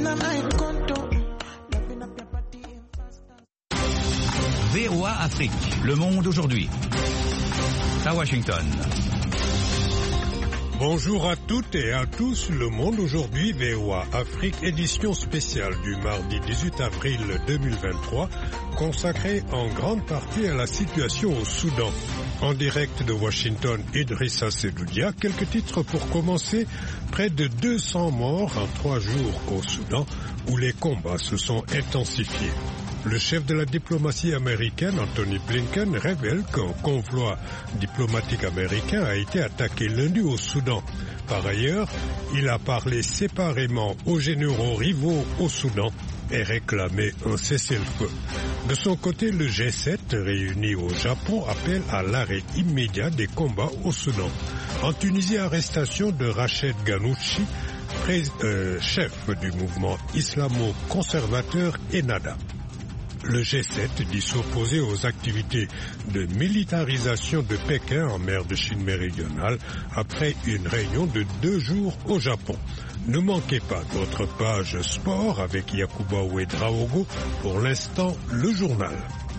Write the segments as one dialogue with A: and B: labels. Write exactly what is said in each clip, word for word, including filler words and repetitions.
A: V O A Afrique, le monde aujourd'hui. À Washington.
B: Bonjour à toutes et à tous, le monde aujourd'hui, V O A Afrique, édition spéciale du mardi dix-huit avril deux mille vingt-trois, consacrée en grande partie à la situation au Soudan. En direct de Washington, Idrissa Sedoudia, quelques titres pour commencer. Près de deux cents morts en trois jours au Soudan, où les combats se sont intensifiés. Le chef de la diplomatie américaine, Anthony Blinken, révèle qu'un convoi diplomatique américain a été attaqué lundi au Soudan. Par ailleurs, il a parlé séparément aux généraux rivaux au Soudan et réclamé un cessez-le-feu. De son côté, le G sept, réuni au Japon, appelle à l'arrêt immédiat des combats au Soudan. En Tunisie, arrestation de Rached Ghannouchi, pré- euh, chef du mouvement islamo-conservateur Ennahda. Le G sept dit s'opposer aux activités de militarisation de Pékin en mer de Chine méridionale après une réunion de deux jours au Japon. Ne manquez pas d'autres pages sport avec Yacouba Ouedraogo. Pour l'instant, le journal.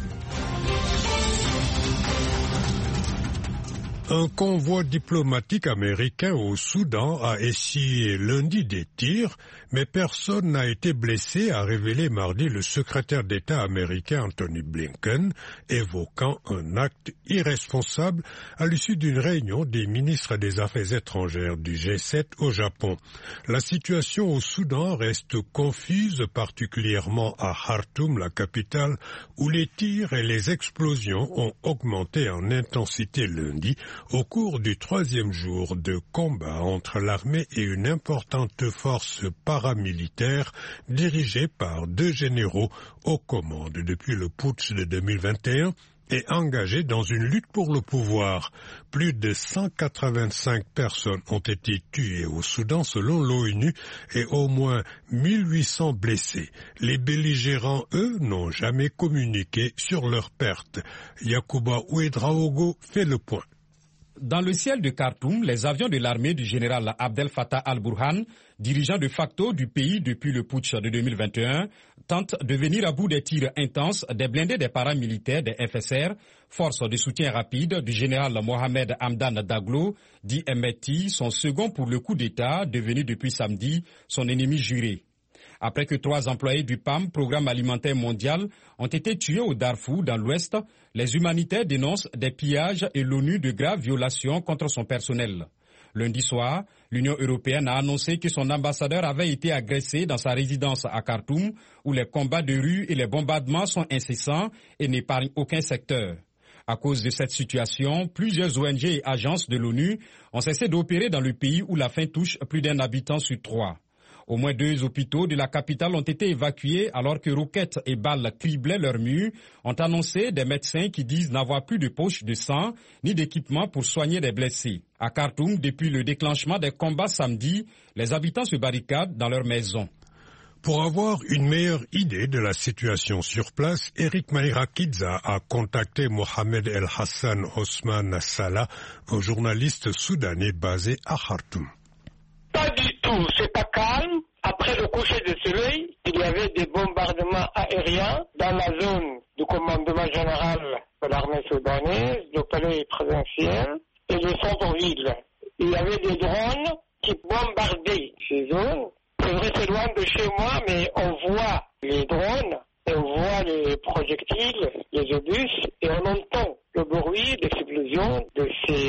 B: Un convoi diplomatique américain au Soudan a essuyé lundi des tirs, mais personne n'a été blessé, a révélé mardi le secrétaire d'État américain Anthony Blinken, évoquant un acte irresponsable à l'issue d'une réunion des ministres des Affaires étrangères du G sept au Japon. La situation au Soudan reste confuse, particulièrement à Khartoum, la capitale, où les tirs et les explosions ont augmenté en intensité lundi, au cours du troisième jour de combat entre l'armée et une importante force paramilitaire dirigée par deux généraux aux commandes depuis le putsch de deux mille vingt et un et engagés dans une lutte pour le pouvoir. Plus de cent quatre-vingt-cinq personnes ont été tuées au Soudan selon l'ONU et au moins mille huit cents blessés. Les belligérants, eux, n'ont jamais communiqué sur leurs pertes. Yacouba Ouedraogo fait le point.
C: Dans le ciel de Khartoum, les avions de l'armée du général Abdel Fattah al-Burhan, dirigeant de facto du pays depuis le putsch de deux mille vingt et un, tentent de venir à bout des tirs intenses des blindés des paramilitaires des F S R, force de soutien rapide du général Mohamed Hamdan Daglo, dit M T, son second pour le coup d'État, devenu depuis samedi son ennemi juré. Après que trois employés du P A M, Programme alimentaire mondial, ont été tués au Darfour, dans l'Ouest, les humanitaires dénoncent des pillages et l'ONU de graves violations contre son personnel. Lundi soir, l'Union européenne a annoncé que son ambassadeur avait été agressé dans sa résidence à Khartoum, où les combats de rue et les bombardements sont incessants et n'épargnent aucun secteur. À cause de cette situation, plusieurs O N G et agences de l'ONU ont cessé d'opérer dans le pays où la faim touche plus d'un habitant sur trois. Au moins deux hôpitaux de la capitale ont été évacués alors que roquettes et balles criblaient leurs murs, ont annoncé des médecins qui disent n'avoir plus de poches de sang ni d'équipement pour soigner les blessés. À Khartoum, depuis le déclenchement des combats samedi, les habitants se barricadent dans leurs maisons.
B: Pour avoir une meilleure idée de la situation sur place, Eric Maïrakidza a contacté Mohamed El Hassan Osman Salah, un journaliste soudanais basé à Khartoum.
D: Pas du tout, c'est pas calme. Après le coucher de soleil, il y avait des bombardements aériens dans la zone du commandement général de l'armée soudanaise, du palais présidentiel et du centre-ville. Il y avait des drones qui bombardaient ces zones. C'est vrai, c'est loin de chez moi, mais on voit les drones, et on voit les projectiles, les obus, et on entend le bruit des explosions de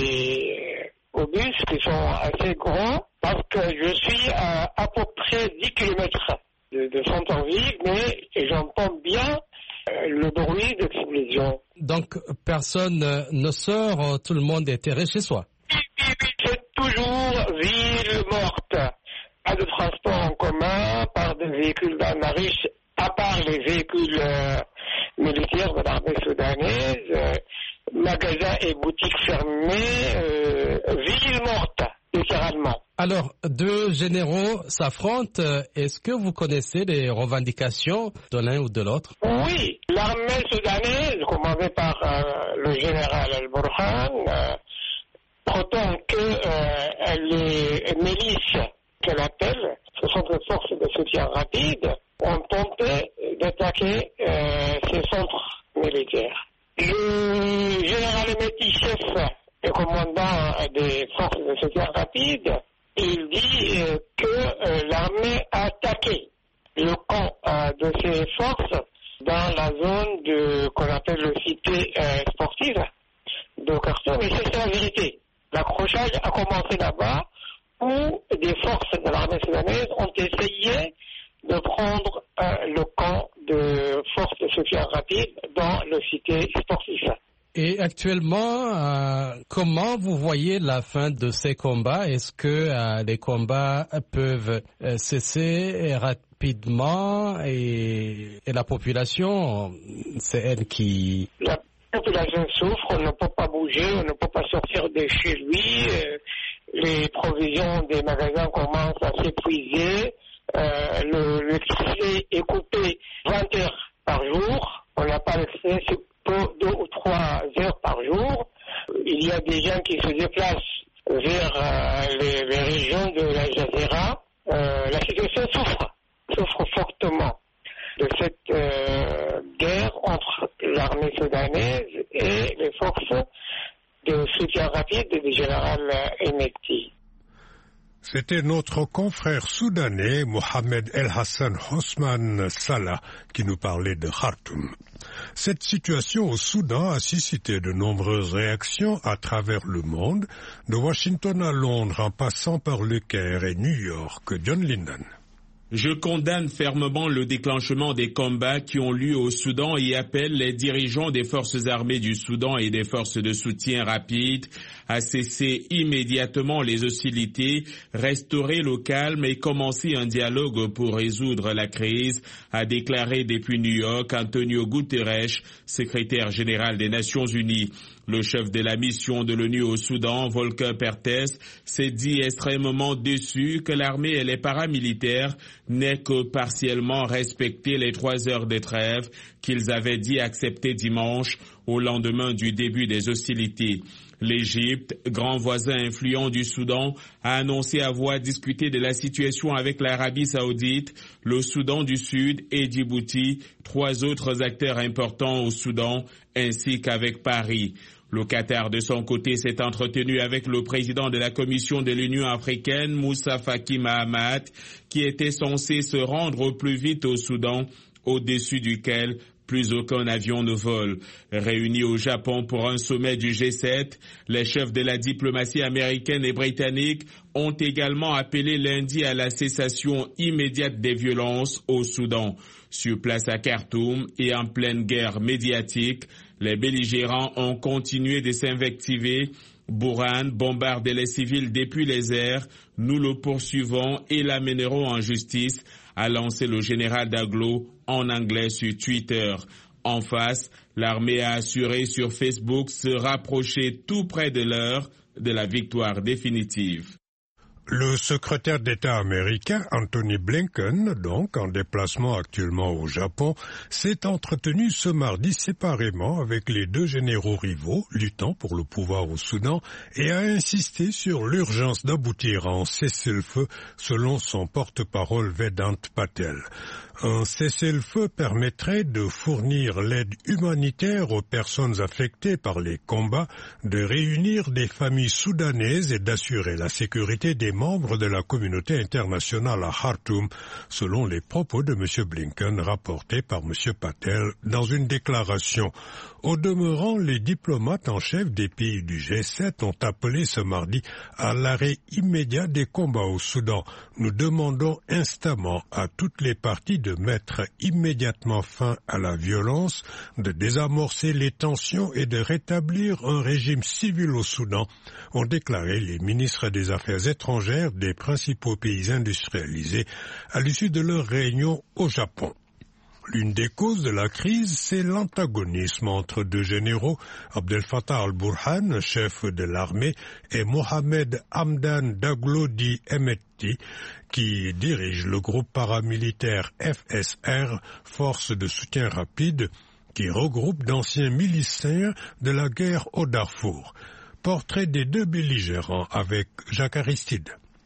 D: ces obus qui sont assez grands. Parce que je suis à à peu près dix kilomètres de, de centre-ville, mais j'entends bien euh, le bruit d'explosion.
E: Donc personne euh, ne sort, tout le monde est terré chez soi.
D: C'est toujours ville morte. Pas de transport en commun, pas de véhicules dans la riche, à part les véhicules euh, militaires de l'armée soudanaise, euh, magasins et boutiques fermés, euh, ville morte, littéralement.
E: Alors, deux généraux s'affrontent. Est-ce que vous connaissez les revendications de l'un ou de l'autre?
D: Oui, l'armée soudanaise, commandée par euh, le général Al-Burhan, euh, prétend que euh, les milices qu'elle appelle, ce sont des forces de soutien rapide, ont tenté d'attaquer euh, ces centres militaires. Le général Mehdi, chef et commandant des forces de soutien rapide, il dit euh, que euh, l'armée a attaqué le camp euh, de ces forces dans la zone de qu'on appelle le cité euh, sportive de Khartoum, et c'est la vérité. L'accrochage a commencé là-bas où des forces de l'armée soudanaise ont essayé de prendre euh, le camp de forces de soutien rapide dans le cité sportif.
E: Et actuellement, euh, comment vous voyez la fin de ces combats? Est-ce que euh, les combats peuvent euh, cesser rapidement et, et la population, c'est elle qui...
D: La population souffre, on ne peut pas bouger, on ne peut pas sortir de chez lui, euh, les provisions des magasins commencent à s'épuiser, euh, le, l'électricité est coupée vingt heures par jour, on n'a pas l'électricité deux ou trois heures par jour. Il y a des gens qui se déplacent vers euh, les, les régions de la Jazira. Euh, la situation souffre, souffre fortement de cette euh, guerre entre l'armée soudanaise et les forces de soutien rapide du général Hemedti.
B: C'était notre confrère soudanais Mohamed El Hassan Osman Salah qui nous parlait de Khartoum. Cette situation au Soudan a suscité de nombreuses réactions à travers le monde, de Washington à Londres en passant par le Caire et New York. John Linden.
F: Je condamne fermement le déclenchement des combats qui ont lieu au Soudan et appelle les dirigeants des forces armées du Soudan et des forces de soutien rapide à cesser immédiatement les hostilités, restaurer le calme et commencer un dialogue pour résoudre la crise, a déclaré depuis New York Antonio Guterres, secrétaire général des Nations Unies. Le chef de la mission de l'ONU au Soudan, Volker Perthes, s'est dit extrêmement déçu que l'armée et les paramilitaires n'aient que partiellement respecté les trois heures de trêve qu'ils avaient dit accepter dimanche au lendemain du début des hostilités. L'Égypte, grand voisin influent du Soudan, a annoncé avoir discuté de la situation avec l'Arabie saoudite, le Soudan du Sud et Djibouti, trois autres acteurs importants au Soudan, ainsi qu'avec Paris. Le Qatar, de son côté, s'est entretenu avec le président de la Commission de l'Union africaine, Moussa Faki Mahamat, qui était censé se rendre au plus vite au Soudan, au-dessus duquel plus aucun avion ne vole. Réunis au Japon pour un sommet du G sept, les chefs de la diplomatie américaine et britannique ont également appelé lundi à la cessation immédiate des violences au Soudan. Sur place à Khartoum et en pleine guerre médiatique, les belligérants ont continué de s'invectiver. Burhan bombarde les civils depuis les airs. Nous le poursuivons et l'amènerons en justice, a lancé le général Daglo en anglais sur Twitter. En face, l'armée a assuré sur Facebook se rapprocher tout près de l'heure de la victoire définitive.
B: Le secrétaire d'État américain Anthony Blinken, donc en déplacement actuellement au Japon, s'est entretenu ce mardi séparément avec les deux généraux rivaux luttant pour le pouvoir au Soudan et a insisté sur l'urgence d'aboutir à un cessez-le-feu selon son porte-parole Vedant Patel. Un cessez-le-feu permettrait de fournir l'aide humanitaire aux personnes affectées par les combats, de réunir des familles soudanaises et d'assurer la sécurité des membres de la communauté internationale à Khartoum, selon les propos de M. Blinken rapportés par M. Patel dans une déclaration. Au demeurant, les diplomates en chef des pays du G sept ont appelé ce mardi à l'arrêt immédiat des combats au Soudan. Nous demandons instamment à toutes les parties de mettre immédiatement fin à la violence, de désamorcer les tensions et de rétablir un régime civil au Soudan, ont déclaré les ministres des Affaires étrangères des principaux pays industrialisés à l'issue de leur réunion au Japon. L'une des causes de la crise, c'est l'antagonisme entre deux généraux, Abdel Fattah al-Burhan, chef de l'armée, et Mohamed Hamdan Daglo dit Hemedti, qui dirige le groupe paramilitaire F S R, Force de soutien rapide, qui regroupe d'anciens miliciens de la guerre au Darfour. Portrait des deux belligérants avec Jacques Aristide.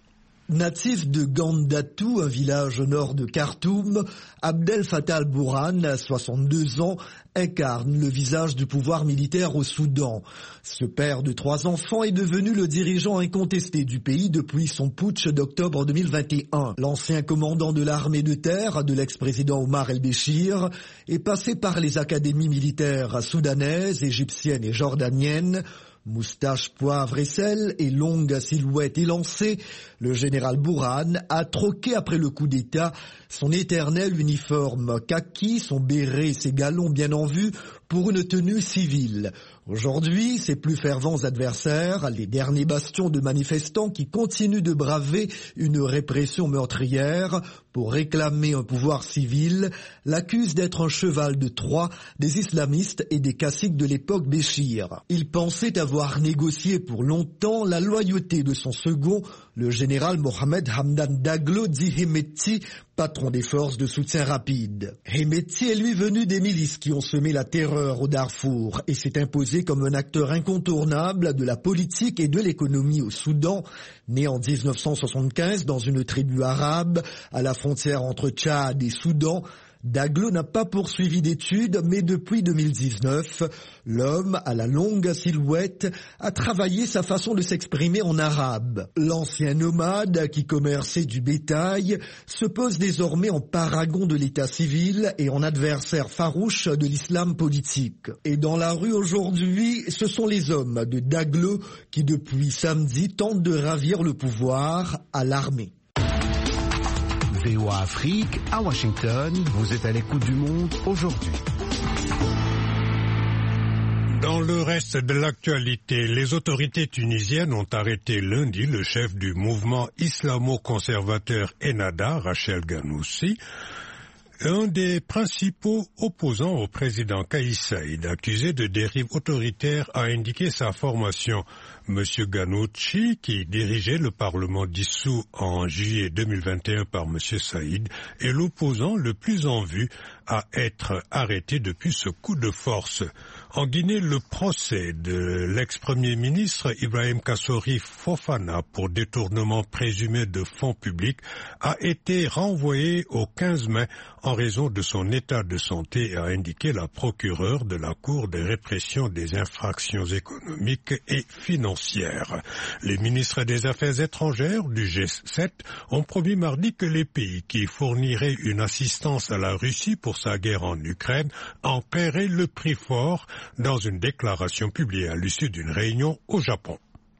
G: Natif de Gandatou, un village au nord de Khartoum, Abdel Fattah al-Burhan, soixante-deux ans, incarne le visage du pouvoir militaire au Soudan. Ce père de trois enfants est devenu le dirigeant incontesté du pays depuis son putsch d'octobre deux mille vingt et un. L'ancien commandant de l'armée de terre de l'ex-président Omar el-Béchir est passé par les académies militaires soudanaises, égyptiennes et jordaniennes. Moustache, poivre et sel et longue silhouette élancée, le général Burhan a troqué après le coup d'État son éternel uniforme kaki, son béret et ses galons bien en vue pour une tenue civile. Aujourd'hui, ses plus fervents adversaires, les derniers bastions de manifestants qui continuent de braver une répression meurtrière pour réclamer un pouvoir civil, l'accusent d'être un cheval de Troie des islamistes et des caciques de l'époque Béchir. Il pensait avoir négocié pour longtemps la loyauté de son second, le général Mohamed Hamdan Daglo dit Hemeti, patron des forces de soutien rapide. Hemeti est lui venu des milices qui ont semé la terreur au Darfour et s'est imposé comme un acteur incontournable de la politique et de l'économie au Soudan. Né en dix-neuf cent soixante-quinze dans une tribu arabe à la frontière entre Tchad et Soudan, Daglo n'a pas poursuivi d'études, mais depuis deux mille dix-neuf, l'homme à la longue silhouette a travaillé sa façon de s'exprimer en arabe. L'ancien nomade qui commerçait du bétail se pose désormais en paragon de l'état civil et en adversaire farouche de l'islam politique. Et dans la rue aujourd'hui, ce sont les hommes de Daglo qui depuis samedi tentent de ravir le pouvoir à l'armée.
H: V O A Afrique, à Washington, vous êtes à l'écoute du monde aujourd'hui.
B: Dans le reste de l'actualité, les autorités tunisiennes ont arrêté lundi le chef du mouvement islamo-conservateur Ennahda, Rachel Ghannouchi, un des principaux opposants au président Kais Saied, accusé de dérive autoritaire, a indiqué sa formation. Monsieur Ghannouchi, qui dirigeait le Parlement dissous en juillet deux mille vingt et un par Monsieur Saïd, est l'opposant le plus en vue à être arrêté depuis ce coup de force. En Guinée, le procès de l'ex-premier ministre Ibrahim Kassori Fofana pour détournement présumé de fonds publics a été renvoyé au quinze mai en raison de son état de santé, a indiqué la procureure de la Cour de répression des infractions économiques et financières. Les ministres des Affaires étrangères du G sept ont promis mardi que les pays qui fourniraient une assistance à la Russie pour sa guerre en Ukraine en paieraient le prix fort dans une déclaration publiée à l'issue d'une réunion au Japon.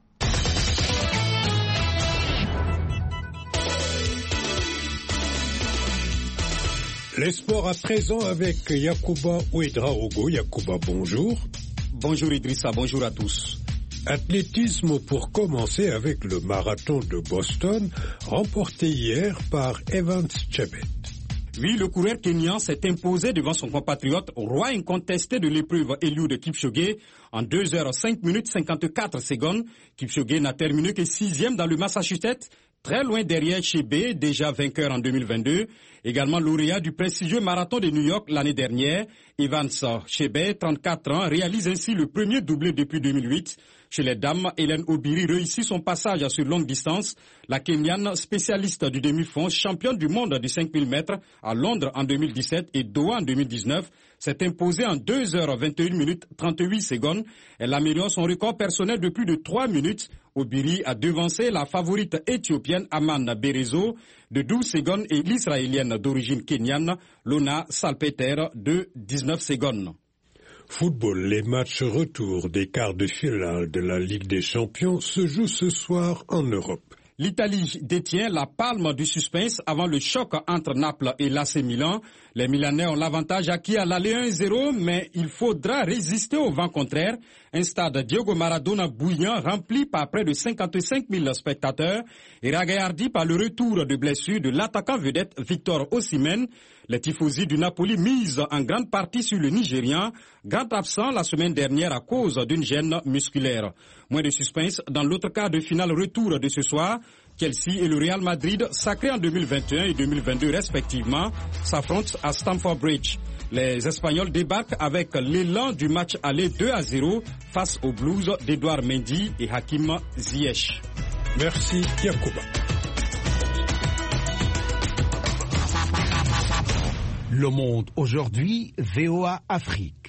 B: Les sports à présent avec Yacouba Ouedraogo. Yacouba, bonjour.
C: Bonjour Idrissa, bonjour à tous.
B: Athlétisme pour commencer avec le marathon de Boston, remporté hier par Evans Chebet.
C: Oui, le coureur kenyan s'est imposé devant son compatriote, roi incontesté de l'épreuve Eliud Kipchoge, en deux heures cinq minutes cinquante-quatre secondes. Kipchoge n'a terminé que sixième dans le Massachusetts, très loin derrière Chebet, déjà vainqueur en deux mille vingt-deux. Également lauréat du prestigieux marathon de New York l'année dernière, Evans Chebet, trente-quatre ans, réalise ainsi le premier doublé depuis deux mille huit. Chez les dames, Hélène Obiri réussit son passage sur longue distance. La Kenyane, spécialiste du demi-fond, championne du monde du cinq mille mètres à Londres en deux mille dix-sept et Doha en deux mille dix-neuf, s'est imposée en deux heures vingt et une minutes trente-huit secondes. Elle améliore son record personnel de plus de trois minutes. Obiri a devancé la favorite éthiopienne Aman Berezo de douze secondes et l'israélienne d'origine kenyane Lona Salpeter de dix-neuf secondes.
B: Football, les matchs retour des quarts de finale de la Ligue des Champions se jouent ce soir en Europe.
C: L'Italie détient la palme du suspense avant le choc entre Naples et l'A C Milan. Les Milanais ont l'avantage acquis à l'aller un zéro, mais il faudra résister au vent contraire. Un stade Diego Maradona bouillant, rempli par près de cinquante-cinq mille spectateurs et ragaillardi par le retour de blessure de l'attaquant vedette Victor Osimhen. Les tifosi du Napoli misent en grande partie sur le Nigérian, grand absent la semaine dernière à cause d'une gêne musculaire. Moins de suspense dans l'autre quart de finale retour de ce soir. Chelsea et le Real Madrid, sacrés en deux mille vingt et un et deux mille vingt-deux respectivement, s'affrontent à Stamford Bridge. Les Espagnols débarquent avec l'élan du match aller deux à zéro face aux Blues d'Edouard Mendy et Hakim Ziyech.
B: Merci Yacouba.
H: Le Monde aujourd'hui, V O A Afrique.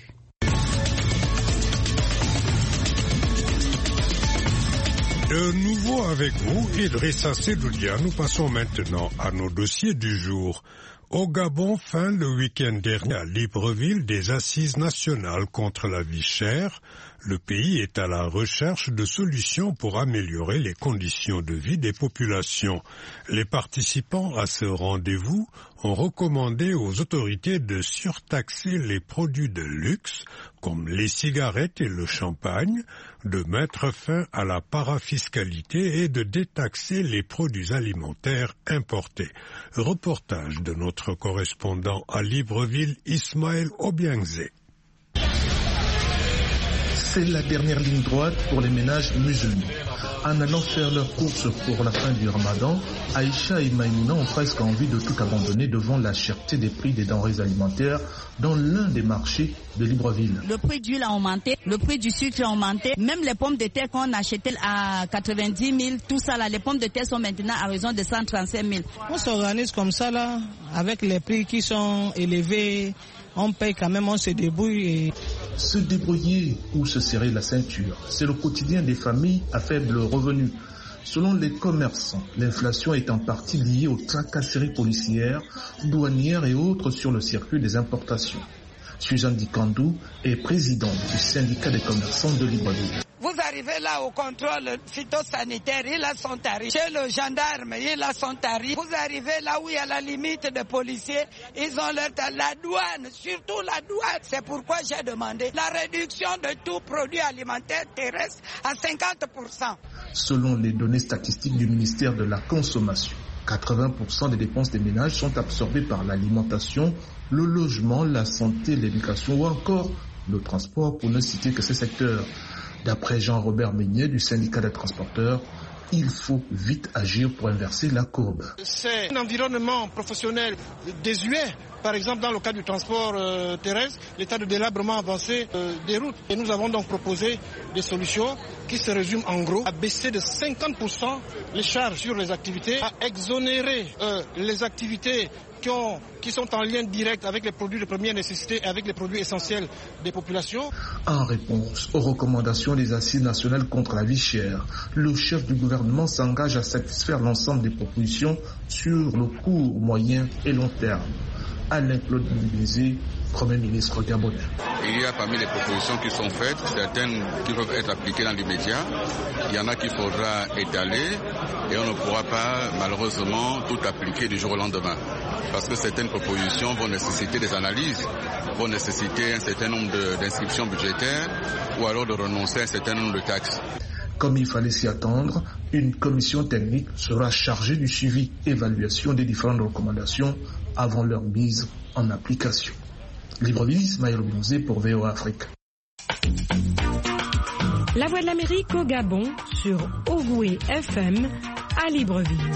B: De nouveau avec vous, Idrissa Sedoudia. Nous passons maintenant à nos dossiers du jour. Au Gabon, fin le week-end dernier à Libreville, des assises nationales contre la vie chère. Le pays est à la recherche de solutions pour améliorer les conditions de vie des populations. Les participants à ce rendez-vous ont recommandé aux autorités de surtaxer les produits de luxe, comme les cigarettes et le champagne, de mettre fin à la parafiscalité et de détaxer les produits alimentaires importés. Reportage de notre correspondant à Libreville, Ismaël Obiangze.
I: C'est la dernière ligne droite pour les ménages musulmans. En allant faire leurs courses pour la fin du ramadan, Aïcha et Maïmouna ont presque envie de tout abandonner devant la cherté des prix des denrées alimentaires dans l'un des marchés de Libreville.
J: Le prix d'huile a augmenté, le prix du sucre a augmenté, même les pommes de terre qu'on achetait à quatre-vingt-dix mille, tout ça là, les pommes de terre sont maintenant à raison de cent trente-cinq mille.
K: On s'organise comme ça là, avec les prix qui sont élevés, on paye quand même, on se débrouille. Et...
I: Se débrouiller ou se serrer la ceinture, c'est le quotidien des familles à faible revenu. Selon les commerçants, l'inflation est en partie liée aux tracasseries policières, douanières et autres sur le circuit des importations. Suzanne Dikandou est présidente du syndicat des commerçants de Libreville.
L: Vous arrivez là au contrôle phytosanitaire, il a son tarif. Chez le gendarme, il a son tarif. Vous arrivez là où il y a la limite de policiers, ils ont leur tarif. La douane, surtout la douane. C'est pourquoi j'ai demandé la réduction de tout produit alimentaire terrestre à cinquante pour cent.
I: Selon les données statistiques du ministère de la Consommation, quatre-vingts pour cent des dépenses des ménages sont absorbées par l'alimentation, le logement, la santé, l'éducation ou encore le transport, pour ne citer que ces secteurs. D'après Jean-Robert Meignet du syndicat des transporteurs, il faut vite agir pour inverser la courbe.
M: C'est un environnement professionnel désuet. Par exemple, dans le cas du transport euh, terrestre, l'état de délabrement avancé euh, des routes. Et nous avons donc proposé des solutions qui se résument en gros à baisser de cinquante pour cent les charges sur les activités, à exonérer euh, les activités qui, ont, qui sont en lien direct avec les produits de première nécessité et avec les produits essentiels des populations.
I: En réponse aux recommandations des assises nationales contre la vie chère, le chef du gouvernement s'engage à satisfaire l'ensemble des propositions sur le court, moyen et long terme. Alain-Claude Moubilizé, Premier ministre gabonais.
N: Il y a parmi les propositions qui sont faites, certaines qui peuvent être appliquées dans l'immédiat. Il y en a qu'il faudra étaler et on ne pourra pas malheureusement tout appliquer du jour au lendemain. Parce que certaines propositions vont nécessiter des analyses, vont nécessiter un certain nombre d'inscriptions budgétaires ou alors de renoncer à un certain nombre de taxes.
I: Comme il fallait s'y attendre, une commission technique sera chargée du suivi et évaluation des différentes recommandations avant leur mise en application. Libreville, Ismaël Obiangze pour V O A Afrique.
O: La Voix de l'Amérique au Gabon sur Ogoué F M à Libreville.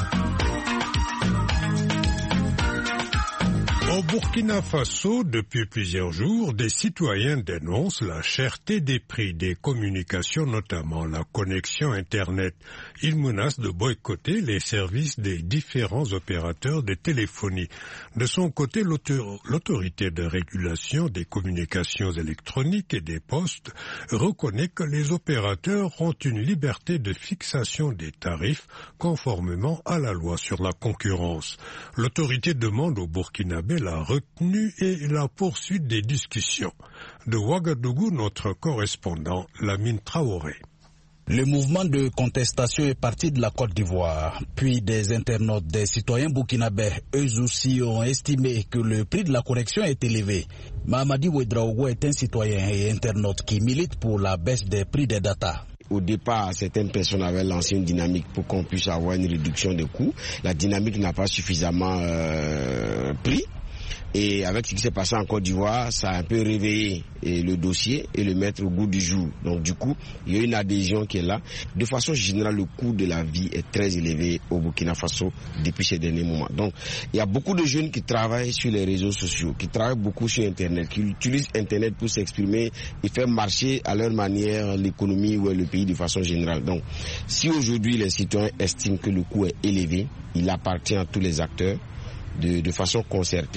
B: Au Burkina Faso, depuis plusieurs jours, des citoyens dénoncent la cherté des prix des communications, notamment la connexion Internet. Ils menacent de boycotter les services des différents opérateurs de téléphonie. De son côté, l'autorité de régulation des communications électroniques et des postes reconnaît que les opérateurs ont une liberté de fixation des tarifs conformément à la loi sur la concurrence. L'autorité demande au Burkinabé la retenue et la poursuite des discussions. De Ouagadougou, notre correspondant, Lamine Traoré.
P: Le mouvement de contestation est parti de la Côte d'Ivoire, puis des internautes, des citoyens burkinabés, eux aussi ont estimé que le prix de la connexion est élevé. Mahamadi Ouedraogo est un citoyen et internaute qui milite pour la baisse des prix des data.
Q: Au départ, certaines personnes avaient lancé une dynamique pour qu'on puisse avoir une réduction des coûts. La dynamique n'a pas suffisamment euh, pris. Et avec ce qui s'est passé en Côte d'Ivoire, ça a un peu réveillé et le dossier et le mettre au goût du jour. Donc du coup, il y a une adhésion qui est là. De façon générale, le coût de la vie est très élevé au Burkina Faso depuis ces derniers moments. Donc il y a beaucoup de jeunes qui travaillent sur les réseaux sociaux, qui travaillent beaucoup sur Internet, qui utilisent Internet pour s'exprimer et faire marcher à leur manière l'économie ou le pays de façon générale. Donc si aujourd'hui les citoyens estiment que le coût est élevé, il appartient à tous les acteurs de, de façon concertée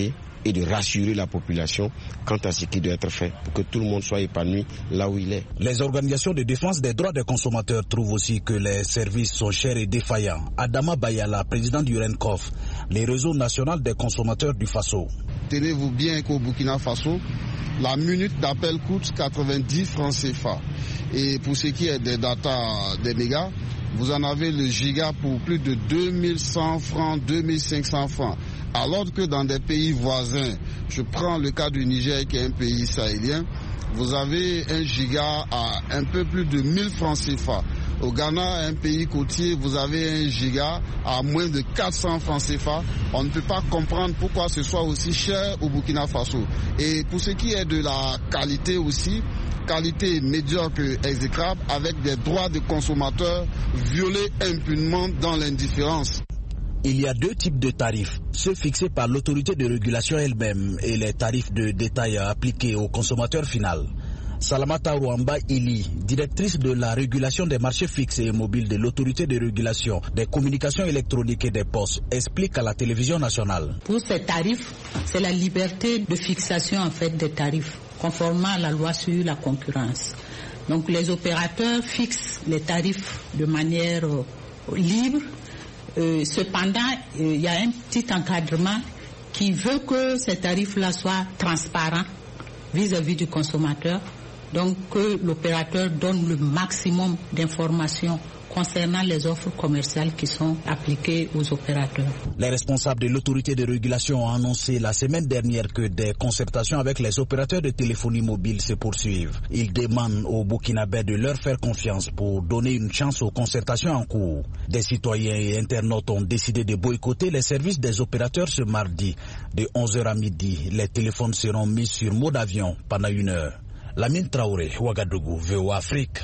Q: et de rassurer la population quant à ce qui doit être fait pour que tout le monde soit épanoui là où il est.
P: Les organisations de défense des droits des consommateurs trouvent aussi que les services sont chers et défaillants. Adama Bayala, président du RENCOF, les réseaux nationaux des consommateurs du Faso.
R: Tenez-vous bien qu'au Burkina Faso, la minute d'appel coûte quatre-vingt-dix francs C F A. Et pour ce qui est des data, des mégas, vous en avez le giga pour plus de deux mille cent francs, deux mille cinq cents francs. Alors que dans des pays voisins, je prends le cas du Niger qui est un pays sahélien, vous avez un giga à un peu plus de mille francs C F A. Au Ghana, un pays côtier, vous avez un giga à moins de quatre cents francs C F A. On ne peut pas comprendre pourquoi ce soit aussi cher au Burkina Faso. Et pour ce qui est de la qualité aussi, qualité médiocre exécrable avec des droits de consommateurs violés impunément dans l'indifférence.
P: Il y a deux types de tarifs, ceux fixés par l'autorité de régulation elle-même et les tarifs de détail appliqués au consommateur final. Salamata Rouamba Ili, directrice de la régulation des marchés fixes et mobiles de l'autorité de régulation des communications électroniques et des postes, explique à la télévision nationale.
S: Pour ces tarifs, c'est la liberté de fixation en fait des tarifs, conformément à la loi sur la concurrence. Donc les opérateurs fixent les tarifs de manière euh, libre. Euh, cependant, il euh, y a un petit encadrement qui veut que ces tarifs-là soient transparents vis-à-vis du consommateur, donc que l'opérateur donne le maximum d'informations concernant les offres commerciales qui sont appliquées aux opérateurs.
P: Les responsables de l'autorité de régulation ont annoncé la semaine dernière que des concertations avec les opérateurs de téléphonie mobile se poursuivent. Ils demandent aux Burkinabés de leur faire confiance pour donner une chance aux concertations en cours. Des citoyens et internautes ont décidé de boycotter les services des opérateurs ce mardi. De onze heures à midi, les téléphones seront mis sur mode avion pendant une heure. Lamine Traoré, Ouagadougou, V O A Afrique.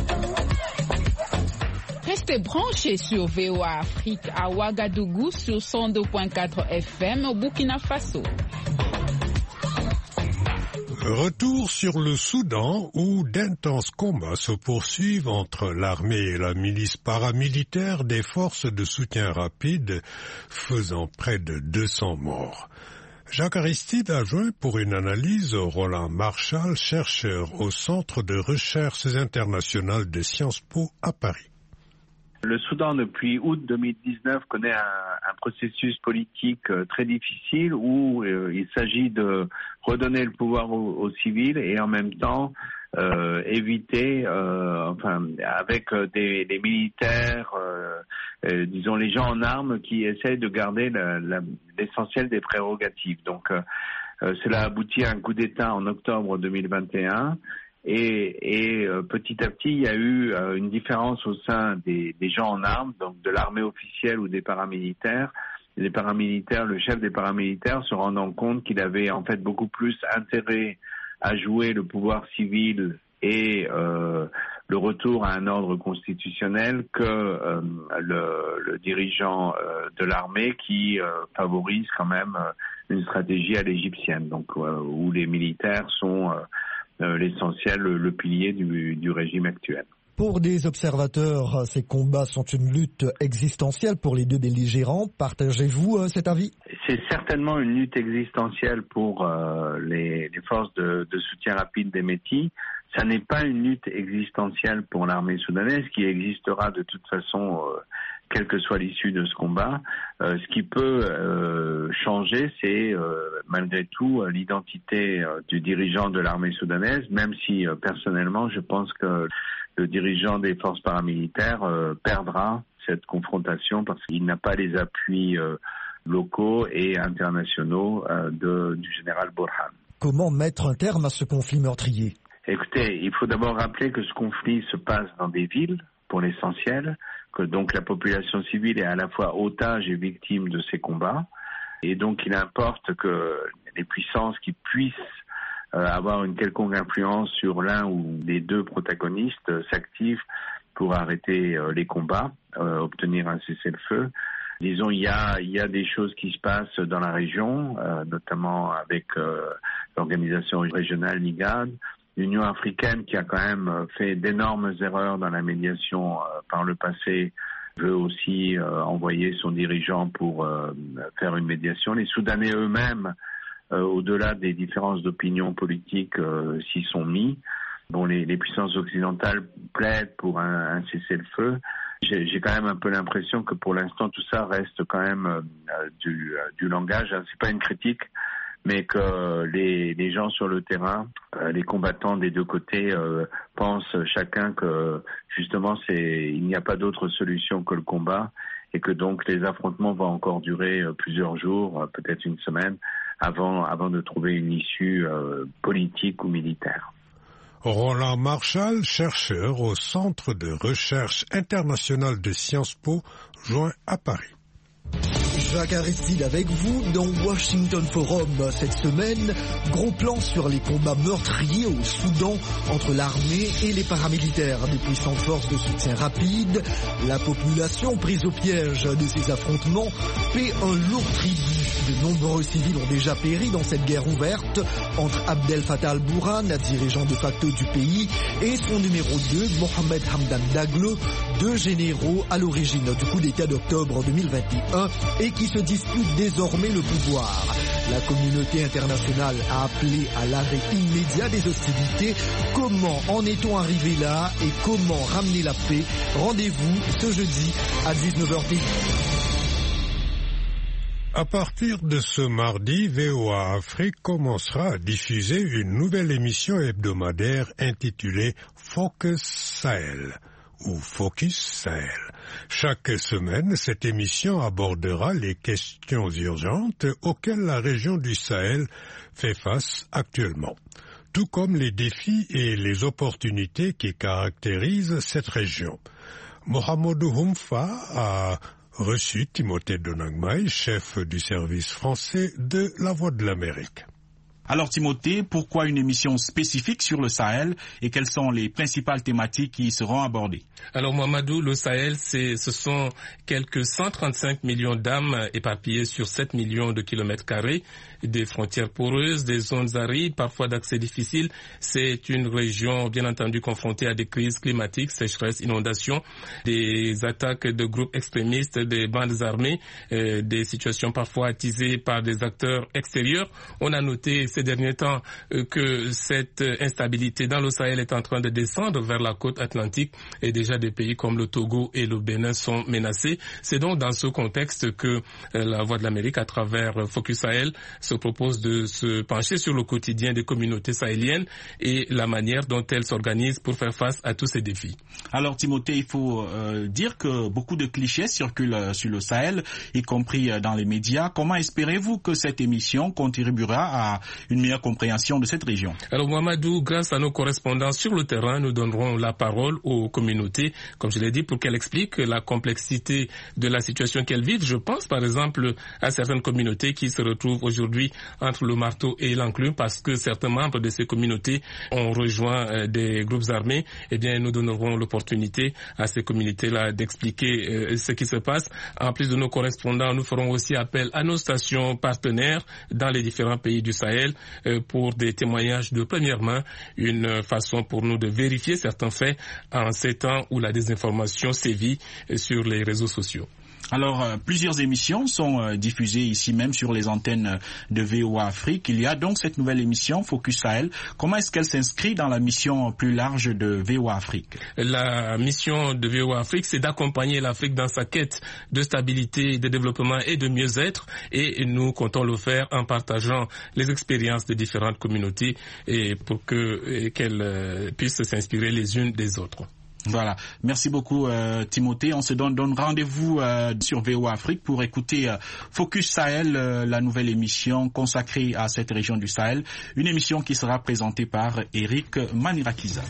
T: Restez branchés sur V O A Afrique à Ouagadougou sur cent deux virgule quatre F M au Burkina Faso.
B: Retour sur le Soudan où d'intenses combats se poursuivent entre l'armée et la milice paramilitaire des forces de soutien rapide, faisant près de deux cents morts. Jacques Aristide a joint pour une analyse Roland Marchal, chercheur au Centre de recherches internationales de Sciences Po à Paris.
U: Le Soudan, depuis août deux mille dix-neuf, connaît un, un processus politique euh, très difficile où euh, il s'agit de redonner le pouvoir aux, aux civils et en même temps euh, éviter, euh, enfin, avec euh, des, des militaires, euh, euh, disons les gens en armes qui essayent de garder la, la, l'essentiel des prérogatives. Donc, euh, euh, cela aboutit à un coup d'État en octobre deux mille vingt et un. Et, et euh, petit à petit, il y a eu euh, une différence au sein des, des gens en armes, donc de l'armée officielle ou des paramilitaires. Les paramilitaires, le chef des paramilitaires se rendant compte qu'il avait en fait beaucoup plus intérêt à jouer le pouvoir civil et euh, le retour à un ordre constitutionnel que euh, le, le dirigeant euh, de l'armée qui euh, favorise quand même euh, une stratégie à l'égyptienne, donc euh, où les militaires sont euh, Euh, l'essentiel, le, le pilier du, du régime actuel.
G: Pour des observateurs, ces combats sont une lutte existentielle pour les deux belligérants. Partagez-vous euh, cet avis ?
U: C'est certainement une lutte existentielle pour euh, les, les forces de, de soutien rapide des Métis. Ça n'est pas une lutte existentielle pour l'armée soudanaise qui existera de toute façon euh, quelle que soit l'issue de ce combat. Euh, ce qui peut euh, changer, c'est euh, malgré tout euh, l'identité euh, du dirigeant de l'armée soudanaise, même si euh, personnellement je pense que le dirigeant des forces paramilitaires euh, perdra cette confrontation parce qu'il n'a pas les appuis euh, locaux et internationaux euh, de, du général Burhan.
G: Comment mettre un terme à ce conflit meurtrier ?
U: Écoutez, il faut d'abord rappeler que ce conflit se passe dans des villes, pour l'essentiel, que donc la population civile est à la fois otage et victime de ces combats. Et donc il importe que les puissances qui puissent euh, avoir une quelconque influence sur l'un ou les deux protagonistes euh, s'activent pour arrêter euh, les combats, euh, obtenir un cessez-le-feu. Disons, il y a, il y a des choses qui se passent dans la région, euh, notamment avec euh, l'organisation régionale NIGAD, l'Union africaine qui a quand même fait d'énormes erreurs dans la médiation euh, par le passé, veut aussi euh, envoyer son dirigeant pour euh, faire une médiation. Les Soudanais eux-mêmes euh, au-delà des différences d'opinion politique, euh, s'y sont mis. Bon, les, les puissances occidentales plaident pour un, un cessez-le-feu. J'ai, j'ai quand même un peu l'impression que pour l'instant tout ça reste quand même euh, du, euh, du langage. C'est pas une critique, mais que les, les gens sur le terrain, euh, les combattants des deux côtés euh, pensent chacun que justement c'est il n'y a pas d'autre solution que le combat et que donc les affrontements vont encore durer euh, plusieurs jours, euh, peut-être une semaine, avant avant de trouver une issue euh, politique ou militaire.
B: Roland Marchal, chercheur au Centre de recherche international de Sciences Po, joint à Paris.
G: Jacques Aristide avec vous dans Washington Forum. Cette semaine, gros plan sur les combats meurtriers au Soudan entre l'armée et les paramilitaires. Des puissantes forces de soutien rapide. La population prise au piège de ces affrontements paie un lourd tribut. De nombreux civils ont déjà péri dans cette guerre ouverte entre Abdel Fattah al-Burhan, dirigeant de facto du pays, et son numéro deux, Mohamed Hamdan Daglo, deux généraux à l'origine du coup d'État d'octobre deux mille vingt et un et qui se disputent désormais le pouvoir. La communauté internationale a appelé à l'arrêt immédiat des hostilités. Comment en est-on arrivé là et comment ramener la paix? Rendez-vous ce jeudi à dix-neuf heures T V.
B: À partir de ce mardi, V O A Afrique commencera à diffuser une nouvelle émission hebdomadaire intitulée Focus Sahel ou Focus Sahel. Chaque semaine, cette émission abordera les questions urgentes auxquelles la région du Sahel fait face actuellement, tout comme les défis et les opportunités qui caractérisent cette région. Mohamedou Humfa a reçu Timothée Donagmaï, chef du service français de La Voix de l'Amérique.
A: Alors Timothée, pourquoi une émission spécifique sur le Sahel et quelles sont les principales thématiques qui y seront abordées?
V: Alors Mohamedou, le Sahel, c'est, ce sont quelques cent trente-cinq millions d'âmes éparpillées sur sept millions de kilomètres carrés, des frontières poreuses, des zones arides, parfois d'accès difficile. C'est une région bien entendu confrontée à des crises climatiques, sécheresse, inondations, des attaques de groupes extrémistes, des bandes armées, euh, des situations parfois attisées par des acteurs extérieurs. On a noté ces derniers temps euh, que cette instabilité dans le Sahel est en train de descendre vers la côte atlantique et déjà des pays comme le Togo et le Bénin sont menacés. C'est donc dans ce contexte que euh, la Voix de l'Amérique, à travers euh, Focus Sahel, se propose de se pencher sur le quotidien des communautés sahéliennes et la manière dont elles s'organisent pour faire face à tous ces défis.
A: Alors Timothée, il faut euh, dire que beaucoup de clichés circulent euh, sur le Sahel, y compris euh, dans les médias. Comment espérez-vous que cette émission contribuera à une meilleure compréhension de cette région?
V: Alors Mohamedou, grâce à nos correspondants sur le terrain, nous donnerons la parole aux communautés, comme je l'ai dit, pour qu'elles expliquent la complexité de la situation qu'elles vivent. Je pense par exemple à certaines communautés qui se retrouvent aujourd'hui entre le marteau et l'enclume parce que certains membres de ces communautés ont rejoint euh, des groupes armés. Eh bien, nous donnerons l'opportunité à ces communautés-là d'expliquer euh, ce qui se passe. En plus de nos correspondants, nous ferons aussi appel à nos stations partenaires dans les différents pays du Sahel euh, pour des témoignages de première main, une façon pour nous de vérifier certains faits en ces temps où la désinformation sévit euh, sur les réseaux sociaux.
A: Alors, euh, plusieurs émissions sont euh, diffusées ici même sur les antennes de V O A Afrique. Il y a donc cette nouvelle émission, Focus Sahel. Comment est-ce qu'elle s'inscrit dans la mission plus large de V O A Afrique?
V: La mission de V O A Afrique, c'est d'accompagner l'Afrique dans sa quête de stabilité, de développement et de mieux-être. Et nous comptons le faire en partageant les expériences des différentes communautés et pour que et qu'elles euh, puissent s'inspirer les unes des autres.
A: Voilà, merci beaucoup euh, Timothée. On se donne, donne rendez-vous euh, sur V O A Afrique pour écouter euh, Focus Sahel, euh, la nouvelle émission consacrée à cette région du Sahel. Une émission qui sera présentée par Eric Manirakiza.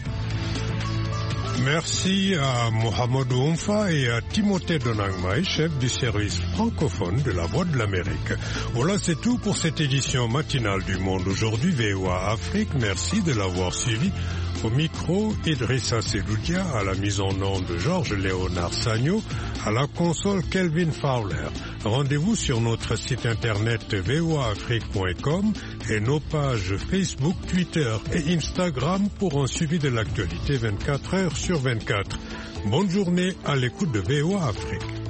B: Merci à Mohamedou Humfa et à Timothée Donagmaï, chef du service francophone de La Voix de l'Amérique. Voilà, c'est tout pour cette édition matinale du Monde aujourd'hui, V O A Afrique. Merci de l'avoir suivi. Au micro, Idrissa Sedoudia, à la mise en onde de Georges-Léonard Sagno, à la console Kelvin Fowler. Rendez-vous sur notre site internet v o a afrique point com et nos pages Facebook, Twitter et Instagram pour un suivi de l'actualité vingt-quatre heures sur vingt-quatre. Bonne journée à l'écoute de V O A Afrique.